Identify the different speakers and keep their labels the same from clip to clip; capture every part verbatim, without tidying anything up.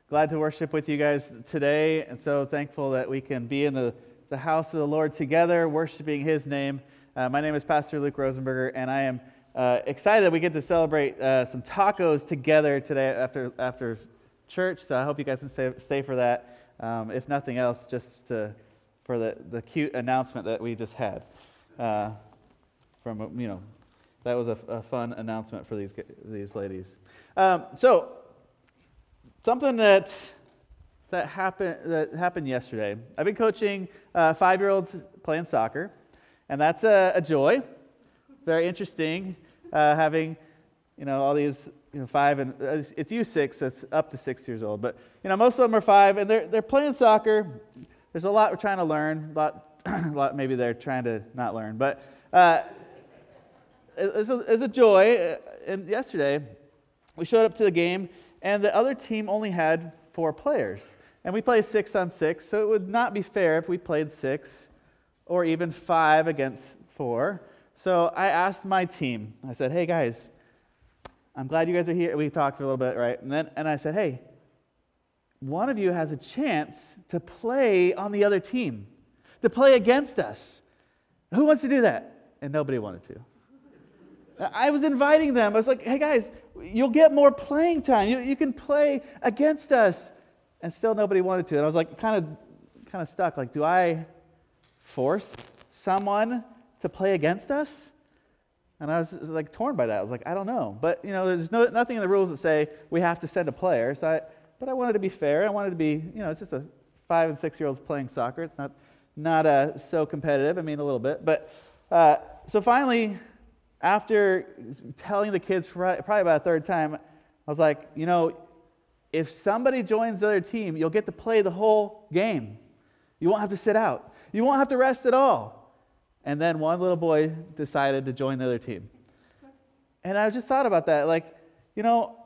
Speaker 1: glad to worship with you guys today, and so thankful that we can be in the, the house of the Lord together, worshiping His name. Uh, my name is Pastor Luke Rosenberger, and I am uh, excited that we get to celebrate uh, some tacos together today after after church, so I hope you guys can stay, stay for that, um, if nothing else, just to, for the, the cute announcement that we just had. Uh, from, you know, that was a, a fun announcement for these these ladies. Um, so, something that that happened that happened yesterday. I've been coaching uh, five-year-olds playing soccer, and that's a, a joy. Very interesting uh, having, you know, all these, you know, five and uh, it's U six, so it's up to six years old. But you know, most of them are five, and they're they're playing soccer. There's a lot we're trying to learn. A lot, a lot maybe they're trying to not learn, but uh, it's a, it's a joy. And yesterday, we showed up to the game, and the other team only had four players. And we play six on six, so it would not be fair if we played six or even five against four. So I asked my team, I said, hey guys, I'm glad you guys are here. We talked for a little bit, right? And then and I said, hey, one of you has a chance to play on the other team, to play against us. Who wants to do that? And nobody wanted to. I was inviting them. I was like, hey guys, you'll get more playing time. You, you can play against us. And still nobody wanted to. And I was like, kind of kind of stuck. Like, do I force someone to play against us? And I was like torn by that. I was like, I don't know. But, you know, there's no nothing in the rules that say we have to send a player. So I, but I wanted to be fair. I wanted to be, you know, it's just a five and six-year-olds playing soccer. It's not, not uh, so competitive. I mean, a little bit. But uh, so finally, after telling the kids for probably about a third time, I was like, you know, if somebody joins the other team, you'll get to play the whole game. You won't have to sit out. You won't have to rest at all. And then one little boy decided to join the other team. And I just thought about that. Like, you know,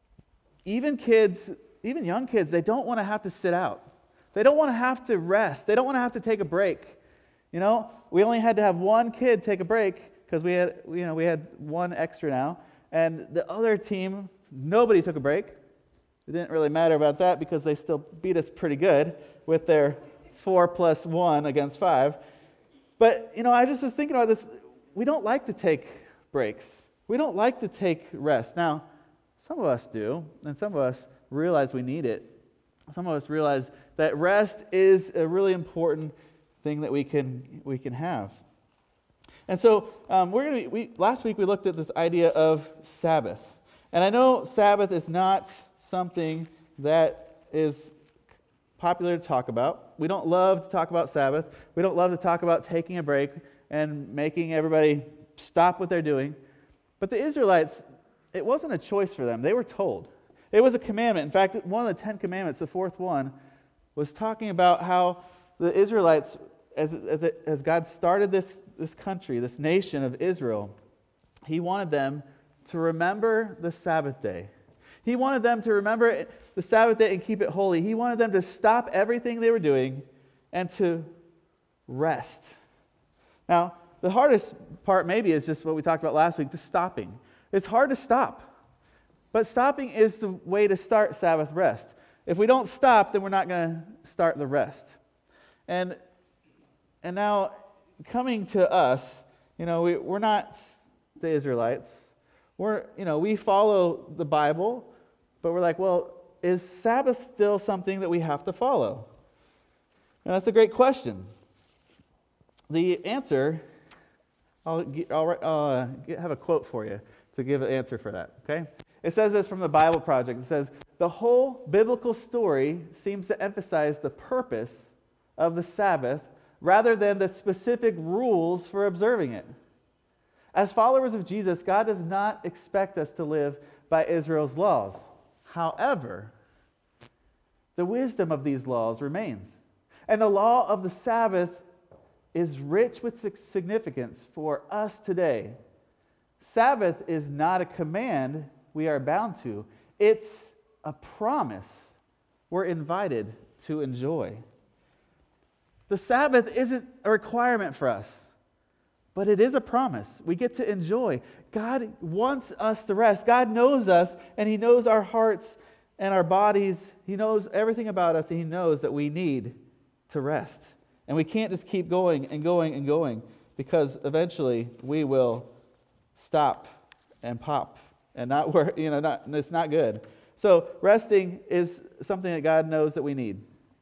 Speaker 1: even kids, even young kids, they don't want to have to sit out. They don't want to have to rest. They don't want to have to take a break. You know, we only had to have one kid take a break, because we had, you know, we had one extra now, and the other team, nobody took a break. It didn't really matter about that because they still beat us pretty good with their four plus one against five. But, you know, I just was thinking about this. We don't like to take breaks. We don't like to take rest. Now, some of us do, and some of us realize we need it. Some of us realize that rest is a really important thing that we can we can have. And so um, we're going to. We last week we looked at this idea of Sabbath, and I know Sabbath is not something that is popular to talk about. We don't love to talk about Sabbath. We don't love to talk about taking a break and making everybody stop what they're doing. But the Israelites, it wasn't a choice for them. They were told. It was a commandment. In fact, one of the Ten Commandments, the fourth one, was talking about how the Israelites, as as, it, as God started this this country, this nation of Israel, He wanted them to remember the Sabbath day. He wanted them to remember the Sabbath day and keep it holy. He wanted them to stop everything they were doing and to rest. Now, the hardest part maybe is just what we talked about last week, the stopping. It's hard to stop. But stopping is the way to start Sabbath rest. If we don't stop, then we're not going to start the rest. And and now, coming to us, you know, we, we're not the Israelites. We're, you know, we follow the Bible, but we're like, well, is Sabbath still something that we have to follow? And that's a great question. The answer, I'll, I'll, I'll uh, have a quote for you to give an answer for that, okay? It says this from the Bible Project. It says, the whole biblical story seems to emphasize the purpose of the Sabbath rather than the specific rules for observing it. As followers of Jesus, God does not expect us to live by Israel's laws. However, the wisdom of these laws remains. And the law of the Sabbath is rich with significance for us today. Sabbath is not a command we are bound to. It's a promise we're invited to enjoy. The Sabbath isn't a requirement for us, but it is a promise we get to enjoy. God wants us to rest. God knows us, and He knows our hearts, and our bodies. He knows everything about us, and He knows that we need to rest. And we can't just keep going and going and going, because eventually we will stop and pop and not work, you know, not, it's not good. So resting is something that God knows that we need.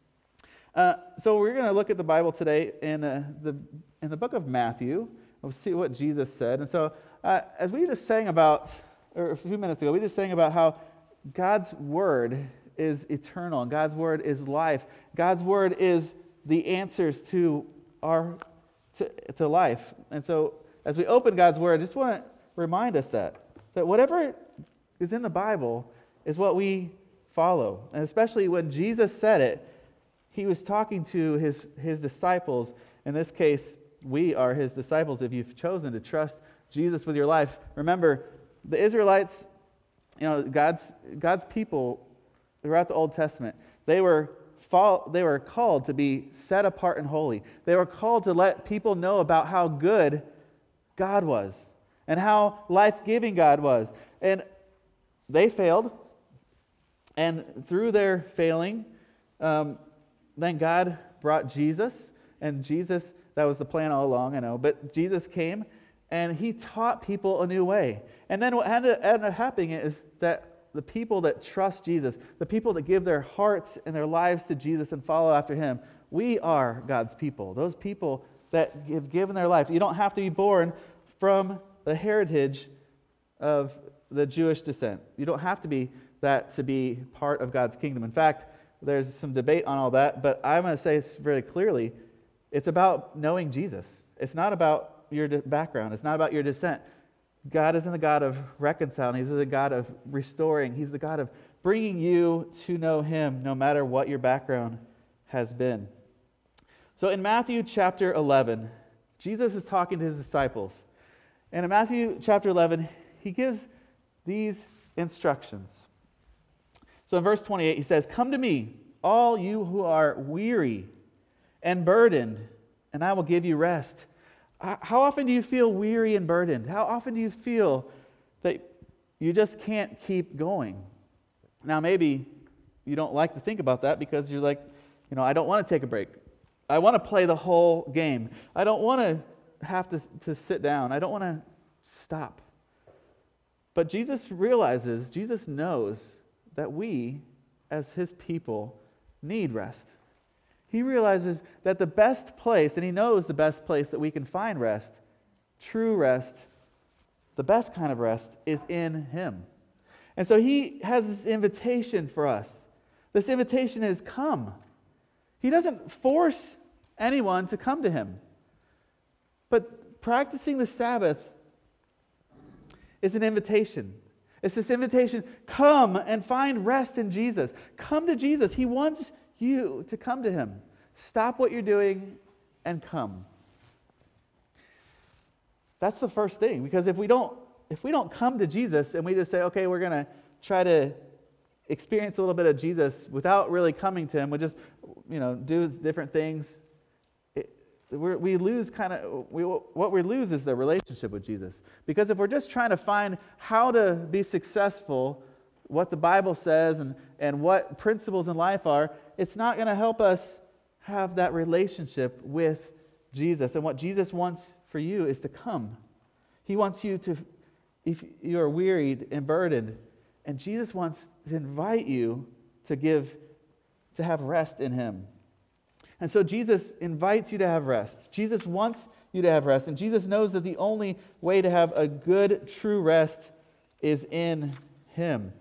Speaker 1: Uh, so we're going to look at the Bible today in uh, the in the book of Matthew. We'll see what Jesus said. And so uh, as we just sang about, or a few minutes ago, we just sang about how God's word is eternal and God's word is life. God's word is the answers to our to, to life. And so as we open God's word, I just want to remind us that that whatever is in the Bible is what we follow. And especially when Jesus said it, He was talking to his, his disciples. In this case, we are His disciples if you've chosen to trust Jesus with your life. Remember, the Israelites, you know, God's God's people throughout the Old Testament, they were fall, they were called to be set apart and holy. They were called to let people know about how good God was and how life-giving God was. And they failed. And through their failing, um, then God brought Jesus, and Jesus, that was the plan all along, I know, but Jesus came, and He taught people a new way. And then what ended, ended up happening is that the people that trust Jesus, the people that give their hearts and their lives to Jesus and follow after Him, we are God's people. Those people that have given their life. You don't have to be born from the heritage of the Jewish descent. You don't have to be that to be part of God's kingdom. In fact, there's some debate on all that, but I'm going to say this very clearly. It's about knowing Jesus. It's not about your background. It's not about your descent. God isn't the God of reconciling. He's the God of restoring. He's the God of bringing you to know Him no matter what your background has been. So in Matthew chapter eleven, Jesus is talking to His disciples. And in Matthew chapter eleven, He gives these instructions. So in verse twenty-eight, He says, "Come to me, all you who are weary and burdened, and I will give you rest." How often do you feel weary and burdened? How often do you feel that you just can't keep going? Now, maybe you don't like to think about that because you're like, you know, I don't want to take a break. I want to play the whole game. I don't want to have to, to sit down. I don't want to stop. But Jesus realizes, Jesus knows that we, as His people, need rest. He realizes that the best place, and He knows the best place that we can find rest, true rest, the best kind of rest, is in Him. And so He has this invitation for us. This invitation is, come. He doesn't force anyone to come to Him. But practicing the Sabbath is an invitation. It's this invitation, come and find rest in Jesus. Come to Jesus. He wants you to come to Him. Stop what you're doing and come. That's the first thing, because if we don't if we don't come to Jesus and we just say, okay, we're going to try to experience a little bit of Jesus without really coming to Him, we just, you know, do different things, it, we're, we lose kind of, we, what we lose is the relationship with Jesus. Because if we're just trying to find how to be successful, what the Bible says and, and what principles in life are, it's not going to help us have that relationship with Jesus. And what Jesus wants for you is to come. He wants you to, if you are wearied and burdened, and Jesus wants to invite you to give, to have rest in Him. And so Jesus invites you to have rest. Jesus wants you to have rest. And Jesus knows that the only way to have a good, true rest is in Him.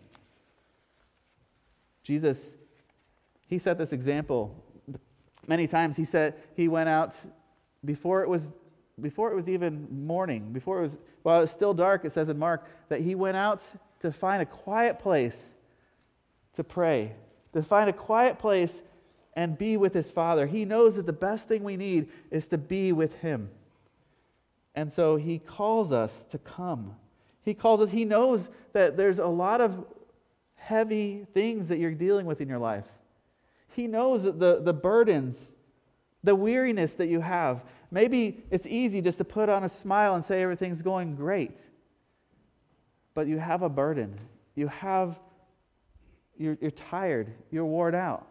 Speaker 1: Jesus, He set this example many times. He said He went out before it was before it was even morning, before it was while it was still dark, it says in Mark that He went out to find a quiet place to pray, to find a quiet place and be with His Father. He knows that the best thing we need is to be with Him. And so He calls us to come. He calls us, He knows that there's a lot of heavy things that you're dealing with in your life. He knows that the, the burdens, the weariness that you have. Maybe it's easy just to put on a smile and say everything's going great. But you have a burden. You have, you're, you're tired, you're worn out.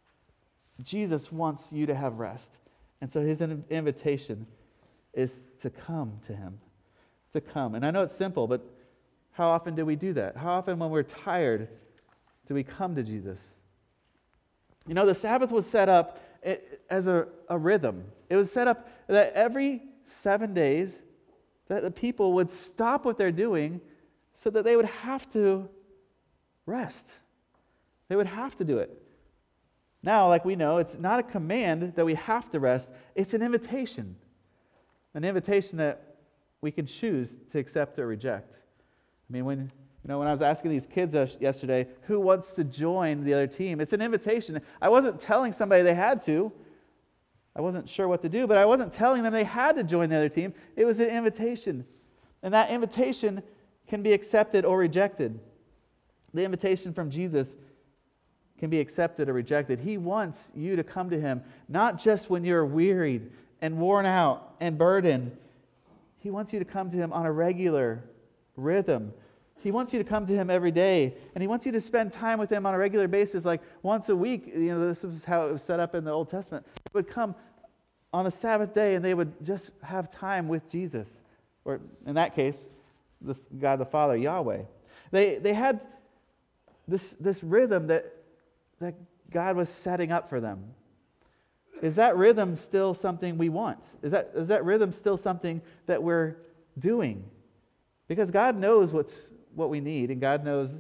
Speaker 1: Jesus wants you to have rest. And so his invitation is to come to him, to come. And I know it's simple, but how often do we do that? How often when we're tired do we come to Jesus? You know, the Sabbath was set up as a, a rhythm. It was set up that every seven days that the people would stop what they're doing so that they would have to rest. They would have to do it. Now, like we know, it's not a command that we have to rest. It's an invitation. An invitation that we can choose to accept or reject. I mean, when you know, when I was asking these kids yesterday, who wants to join the other team? It's an invitation. I wasn't telling somebody they had to. I wasn't sure what to do, but I wasn't telling them they had to join the other team. It was an invitation. And that invitation can be accepted or rejected. The invitation from Jesus can be accepted or rejected. He wants you to come to him, not just when you're wearied and worn out and burdened. He wants you to come to him on a regular rhythm. He wants you to come to him every day, and he wants you to spend time with him on a regular basis, like once a week. You know, this is how it was set up in the Old Testament. They would come on a Sabbath day, and they would just have time with Jesus, or in that case, the God the Father, Yahweh. They they had this this rhythm that that God was setting up for them. Is that rhythm still something we want? Is that is that rhythm still something that we're doing? Because God knows what's what we need, and God knows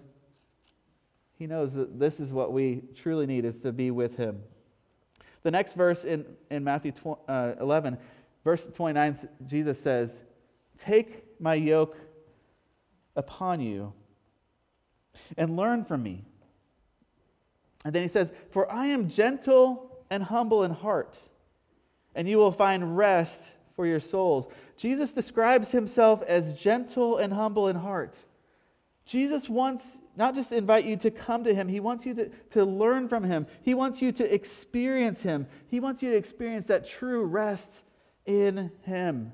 Speaker 1: He knows that this is what we truly need, is to be with Him. The next verse in, in Matthew eleven, verse twenty-nine, Jesus says, "Take my yoke upon you and learn from me." And then he says, "For I am gentle and humble in heart, and you will find rest for your souls." Jesus describes himself as gentle and humble in heart. Jesus wants not just to invite you to come to him, he wants you to, to learn from him. He wants you to experience him. He wants you to experience that true rest in him.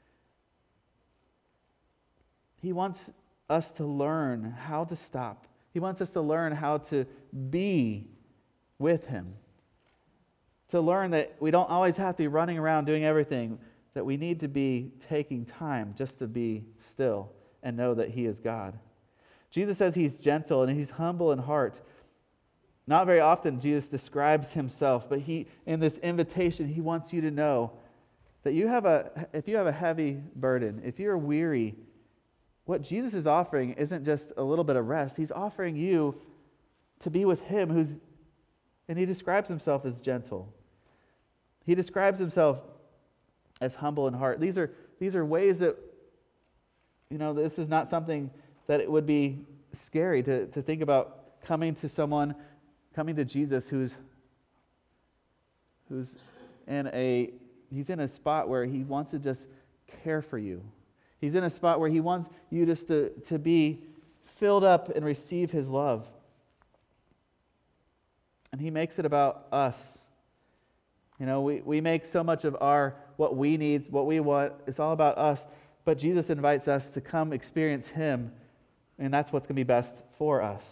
Speaker 1: He wants us to learn how to stop. He wants us to learn how to be with him. To learn that we don't always have to be running around doing everything, that we need to be taking time just to be still and know that he is God. Jesus says he's gentle and he's humble in heart. Not very often Jesus describes himself, but he, in this invitation, he wants you to know that you have a, if you have a heavy burden, if you're weary, what Jesus is offering isn't just a little bit of rest. He's offering you to be with him, who's, and he describes himself as gentle. He describes himself as humble in heart. These are these are ways that, you know, this is not something that it would be scary to, to think about coming to someone, coming to Jesus who's who's in a he's in a spot where he wants to just care for you. He's in a spot where he wants you just to, to be filled up and receive his love. And he makes it about us. You know, we, we make so much of our, what we need, what we want, it's all about us. But Jesus invites us to come experience him, and that's what's going to be best for us.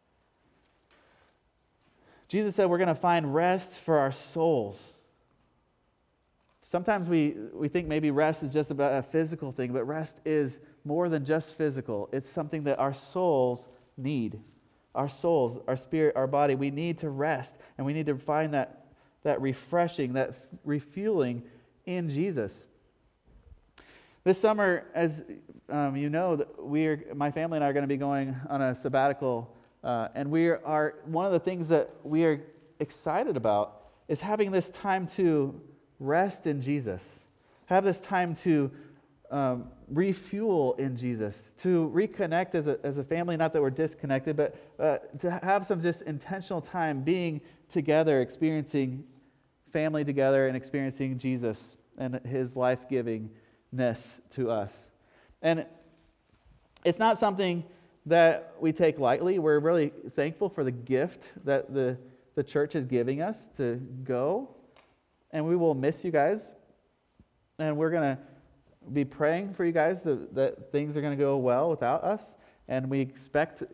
Speaker 1: Jesus said we're going to find rest for our souls. Sometimes we, we think maybe rest is just about a physical thing, but rest is more than just physical. It's something that our souls need. Our souls, our spirit, our body, we need to rest, and we need to find that, that refreshing, that refueling in Jesus. This summer, as um, you know, we're, my family and I are going to be going on a sabbatical, uh, and we are, one of the things that we are excited about is having this time to rest in Jesus. Have this time to um, refuel in Jesus, to reconnect as a, as a family, not that we're disconnected, but uh, to have some just intentional time being together, experiencing family together and experiencing Jesus and his life-givingness to us. And it's not something that we take lightly. We're really thankful for the gift that the, the church is giving us to go. And we will miss you guys. And we're going to be praying for you guys that, that things are going to go well without us. And we expect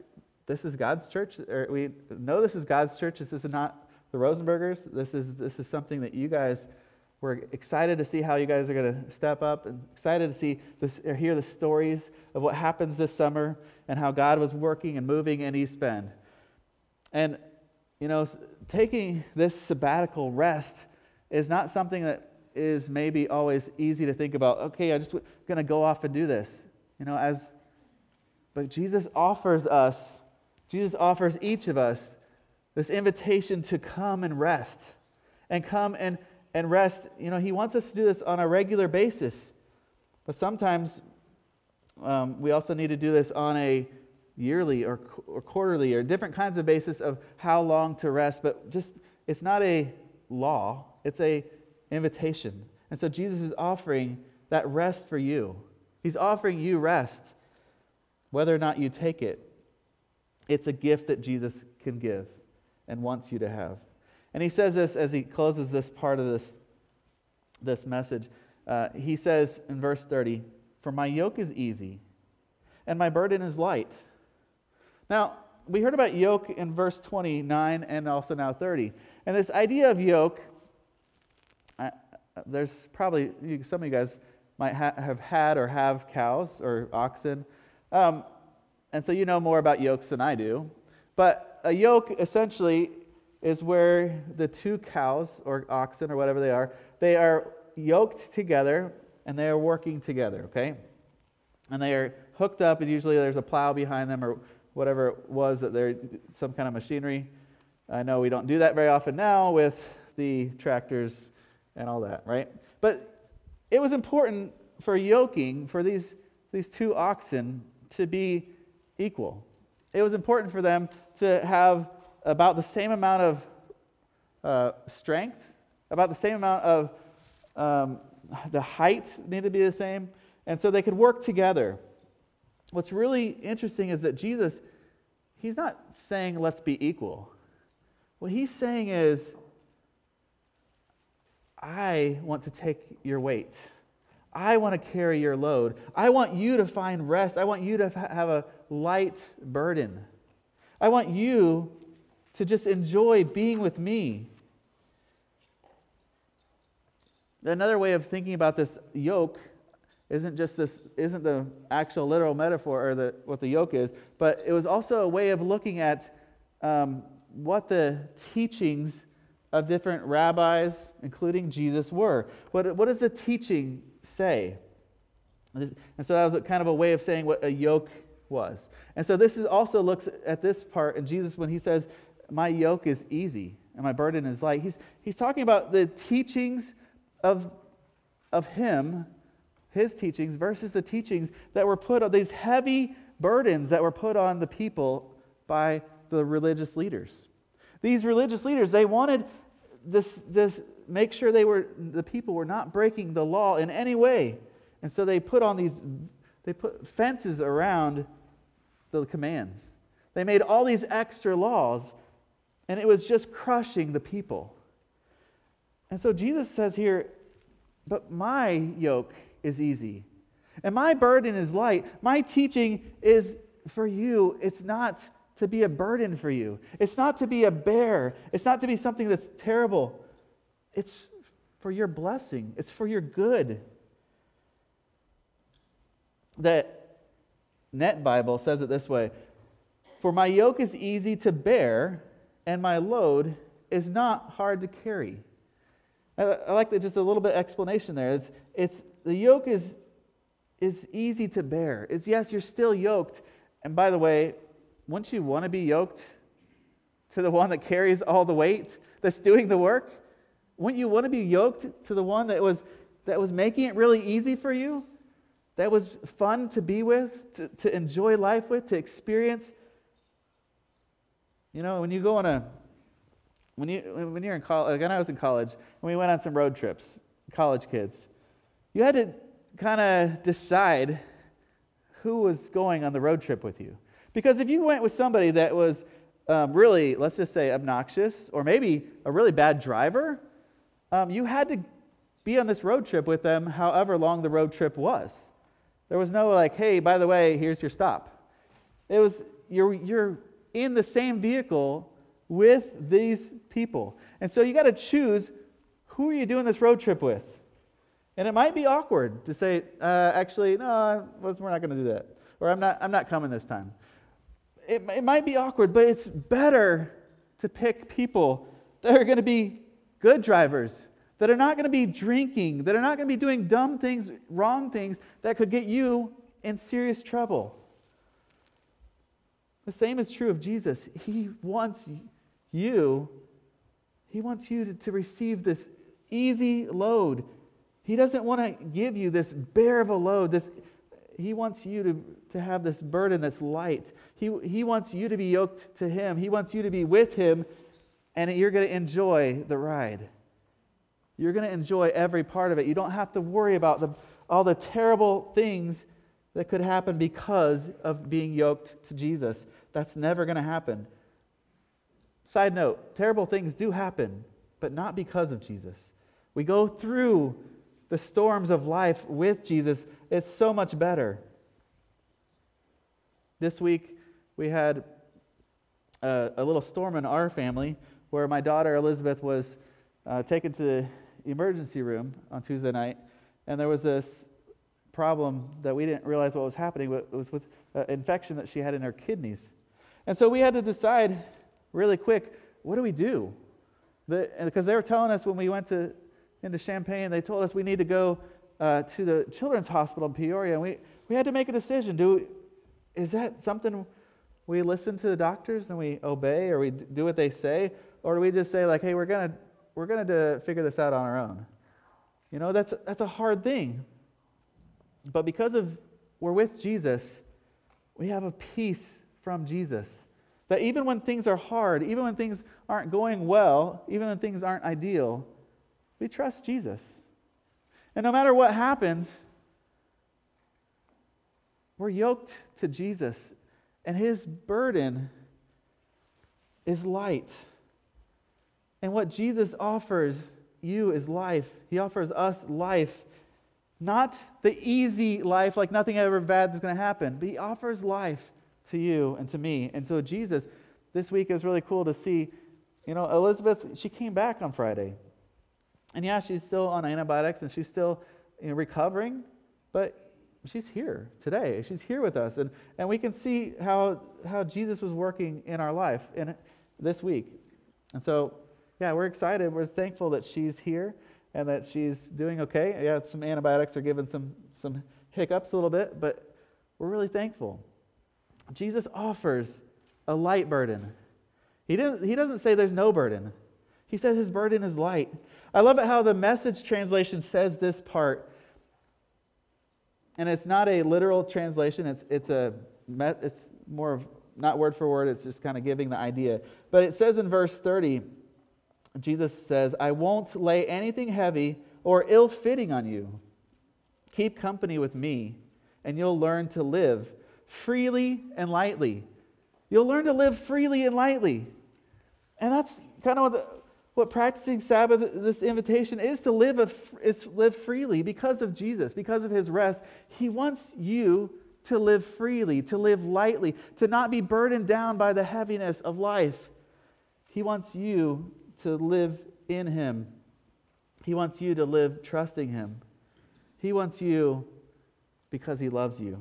Speaker 1: this is God's church, or we know this is God's church. This is not the Rosenbergers. This is this is something that you guys were excited to see how you guys are going to step up, and excited to see this, or hear the stories of what happens this summer and how God was working and moving in East Bend. And you know, taking this sabbatical rest is not something that is maybe always easy to think about. Okay, I'm just going to go off and do this. You know, as but Jesus offers us, Jesus offers each of us this invitation to come and rest. And come and, and rest. You know, he wants us to do this on a regular basis. But sometimes um, we also need to do this on a yearly or, or quarterly or different kinds of basis of how long to rest. But just, it's not a law. It's a invitation. And so Jesus is offering that rest for you. He's offering you rest. Whether or not you take it, it's a gift that Jesus can give and wants you to have. And he says this as he closes this part of this, this message. Uh, he says in verse thirty, "For my yoke is easy, and my burden is light." Now, we heard about yoke in verse twenty-nine and also now thirty. And this idea of yoke, I, there's probably, some of you guys might ha- have had or have cows or oxen. Um, and so you know more about yokes than I do. But a yoke essentially is where the two cows or oxen or whatever they are, they are yoked together and they are working together, okay? And they are hooked up, and usually there's a plow behind them or whatever it was, that they're some kind of machinery. I know we don't do that very often now with the tractors and all that, right? But it was important for yoking, for these, these two oxen to be equal. It was important for them to have about the same amount of uh, strength, about the same amount of, um, the height needed to be the same, and so they could work together. What's really interesting is that Jesus, he's not saying let's be equal. What he's saying is, I want to take your weight. I want to carry your load. I want you to find rest. I want you to have a light burden. I want you to just enjoy being with me. Another way of thinking about this yoke isn't just this, isn't the actual literal metaphor or the what the yoke is, but it was also a way of looking at um, what the teachings of different rabbis, including Jesus, were. What, what does the teaching say? And so that was kind of a way of saying what a yoke was. And so this is also looks at this part, and Jesus, when he says, "My yoke is easy and my burden is light," he's he's talking about the teachings of of him, his teachings, versus the teachings that were put on, these heavy burdens that were put on the people by the religious leaders. These religious leaders, they wanted this this make sure they were the people were not breaking the law in any way. And so they put on these they put fences around the commands. They made all these extra laws, and it was just crushing the people. And so Jesus says here, "But my yoke is easy, and my burden is light." My teaching is for you. It's not to be a burden for you. It's not to be a bear. It's not to be something that's terrible. It's for your blessing. It's for your good. The Net Bible says it this way: "For my yoke is easy to bear, and my load is not hard to carry." I, I like that, just a little bit explanation there. It's it's the yoke is is easy to bear. It's yes, you're still yoked. And by the way, wouldn't you want to be yoked to the one that carries all the weight, that's doing the work? Wouldn't you want to be yoked to the one that was that was making it really easy for you? That was fun to be with, to, to enjoy life with, to experience. You know, when you go on a, when you when you're in college, when I was in college, and we went on some road trips, college kids, you had to kind of decide who was going on the road trip with you. Because if you went with somebody that was um, really, let's just say, obnoxious, or maybe a really bad driver, um, you had to be on this road trip with them however long the road trip was. There was no like, "Hey, by the way, here's your stop." It was, you're, you're in the same vehicle with these people. And so you got to choose, who are you doing this road trip with? And it might be awkward to say, uh, actually, no, we're not going to do that. Or I'm not, I'm not coming this time. It, it might be awkward, but it's better to pick people that are going to be good drivers, that are not going to be drinking, that are not going to be doing dumb things, wrong things that could get you in serious trouble. The same is true of Jesus. He wants you, he wants you to, to receive this easy load. He doesn't want to give you this bear of a load. This, he wants you to, to have this burden that's light. He, he wants you to be yoked to him. He wants you to be with him, and you're going to enjoy the ride. You're going to enjoy every part of it. You don't have to worry about the, all the terrible things that could happen because of being yoked to Jesus. That's never going to happen. Side note, terrible things do happen, but not because of Jesus. We go through the storms of life with Jesus. It's so much better. This week, we had a, a little storm in our family where my daughter Elizabeth was uh, taken to the emergency room on Tuesday night, and there was this problem that we didn't realize what was happening. It was with an infection that she had in her kidneys. And so we had to decide really quick, what do we do? The, because they were telling us when we went to into Champaign, they told us we need to go uh, to the Children's Hospital in Peoria, and we, we had to make a decision. Do is that something we listen to the doctors and we obey, or we do what they say, or do we just say like, hey, we're gonna we're gonna do, figure this out on our own? You know, that's that's a hard thing. But because of we're with Jesus, we have a peace from Jesus. That even when things are hard, even when things aren't going well, even when things aren't ideal, we trust Jesus. And no matter what happens, we're yoked to Jesus. And his burden is light. And what Jesus offers you is life. He offers us life. Not the easy life, like nothing ever bad is going to happen, but he offers life to you and to me. And so Jesus, this week is really cool to see, you know, Elizabeth, she came back on Friday. And yeah, she's still on antibiotics and she's still, you know, recovering, but she's here today. She's here with us. And, and we can see how, how Jesus was working in our life in this week. And so, yeah, we're excited. We're thankful that she's here and that she's doing okay. Yeah, some antibiotics are giving some, some hiccups a little bit, but we're really thankful. Jesus offers a light burden. He doesn't, he doesn't say there's no burden. He says his burden is light. I love it how the Message translation says this part. And it's not a literal translation. It's it's a it's more of not word for word. It's just kind of giving the idea. But it says in verse thirty, Jesus says, "I won't lay anything heavy or ill-fitting on you. Keep company with me, and you'll learn to live freely and lightly." You'll learn to live freely and lightly. And that's kind of what, the, what practicing Sabbath, this invitation is to live a, is live freely because of Jesus, because of his rest. He wants you to live freely, to live lightly, to not be burdened down by the heaviness of life. He wants you to live in him. He wants you to live trusting him. He wants you because he loves you.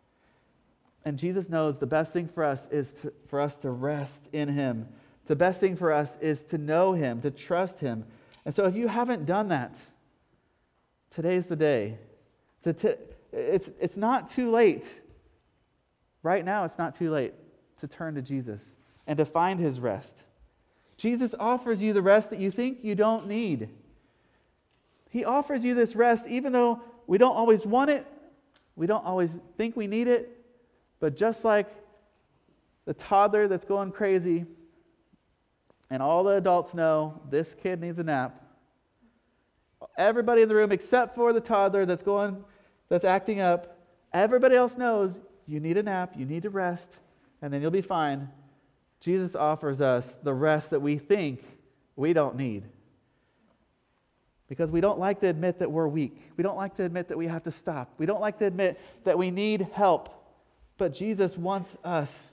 Speaker 1: And Jesus knows the best thing for us is to, for us to rest in him. The best thing for us is to know him, to trust him. And so if you haven't done that, today's the day. To t- it's, it's not too late. Right now, it's not too late to turn to Jesus and to find his rest. Jesus offers you the rest that you think you don't need. He offers you this rest even though we don't always want it, we don't always think we need it, but just like the toddler that's going crazy and all the adults know this kid needs a nap, everybody in the room except for the toddler that's going, that's acting up, everybody else knows you need a nap, you need to rest, and then you'll be fine. Jesus offers us the rest that we think we don't need. Because we don't like to admit that we're weak. We don't like to admit that we have to stop. We don't like to admit that we need help. But Jesus wants us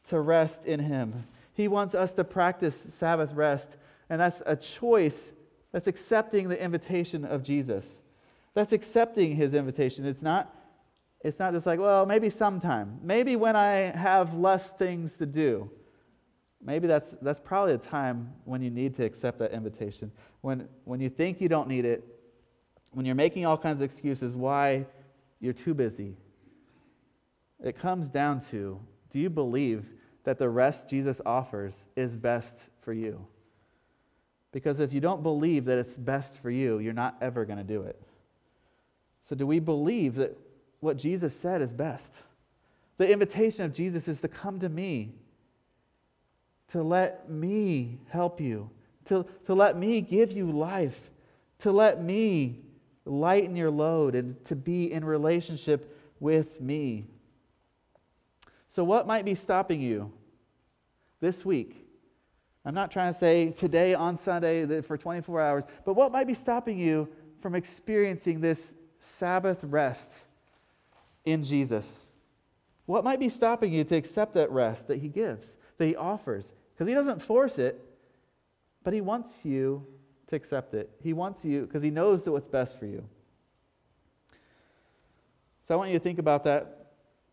Speaker 1: to rest in Him. He wants us to practice Sabbath rest, and that's a choice. That's accepting the invitation of Jesus. That's accepting His invitation. It's not, it's not just like, well, maybe sometime. Maybe when I have less things to do. Maybe that's that's probably a time when you need to accept that invitation. When when you think you don't need it, when you're making all kinds of excuses why you're too busy. It comes down to, do you believe that the rest Jesus offers is best for you? Because if you don't believe that it's best for you, you're not ever going to do it. So do we believe that what Jesus said is best? The invitation of Jesus is to come to me, to let me help you, to, to let me give you life, to let me lighten your load, and to be in relationship with me. So what might be stopping you this week? I'm not trying to say today on Sunday for twenty-four hours, but what might be stopping you from experiencing this Sabbath rest in Jesus? What might be stopping you to accept that rest that He gives, that He offers? Because He doesn't force it, but He wants you to accept it. He wants you because He knows that what's best for you. So I want you to think about that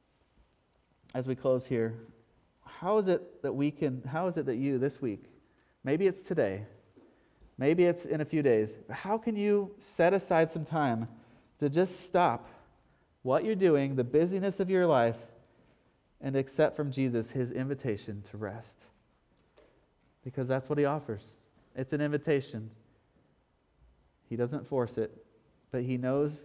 Speaker 1: as we close here. How is it that we can, how is it that you this week, maybe it's today, maybe it's in a few days, how can you set aside some time to just stop what you're doing, the busyness of your life, and accept from Jesus His invitation to rest? Because that's what He offers. It's an invitation. He doesn't force it, but He knows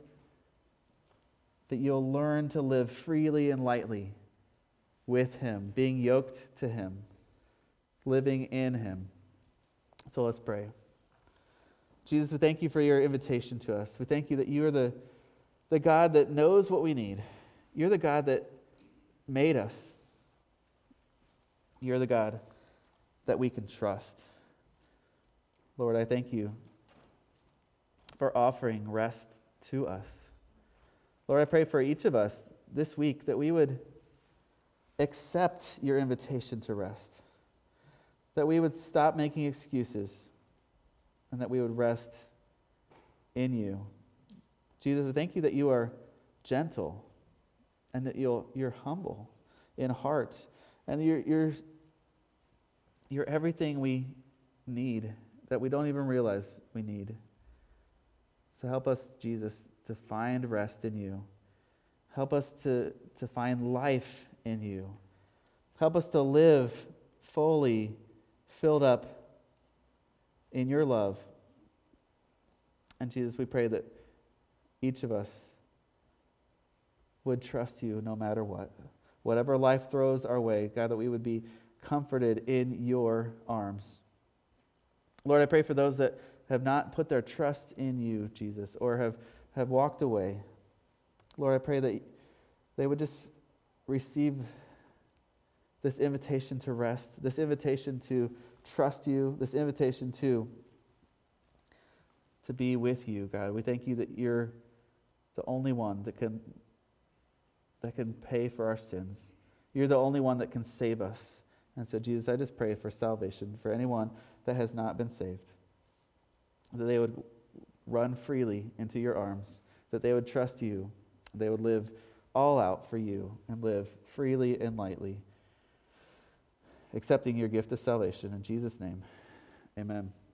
Speaker 1: that you'll learn to live freely and lightly with Him, being yoked to Him, living in Him. So let's pray. Jesus, we thank You for Your invitation to us. We thank You that You are the, the God that knows what we need. You're the God that made us. You're the God that we can trust. Lord, I thank You for offering rest to us. Lord, I pray for each of us this week that we would accept Your invitation to rest, that we would stop making excuses, and that we would rest in You. Jesus, we thank You that You are gentle and that you'll, you're humble in heart, and you're, you're, you're everything we need that we don't even realize we need. So help us, Jesus, to find rest in You. Help us to, to find life in You. Help us to live fully filled up in Your love. And Jesus, we pray that each of us would trust You no matter what. Whatever life throws our way, God, that we would be comforted in Your arms. Lord, I pray for those that have not put their trust in You, Jesus, or have, have walked away. Lord, I pray that they would just receive this invitation to rest, this invitation to trust You, this invitation to, to be with You, God. We thank You that You're the only one that can, that can pay for our sins. You're the only one that can save us. And so, Jesus, I just pray for salvation for anyone that has not been saved, that they would run freely into Your arms, that they would trust You, they would live all out for You and live freely and lightly, accepting Your gift of salvation. In Jesus' name, amen.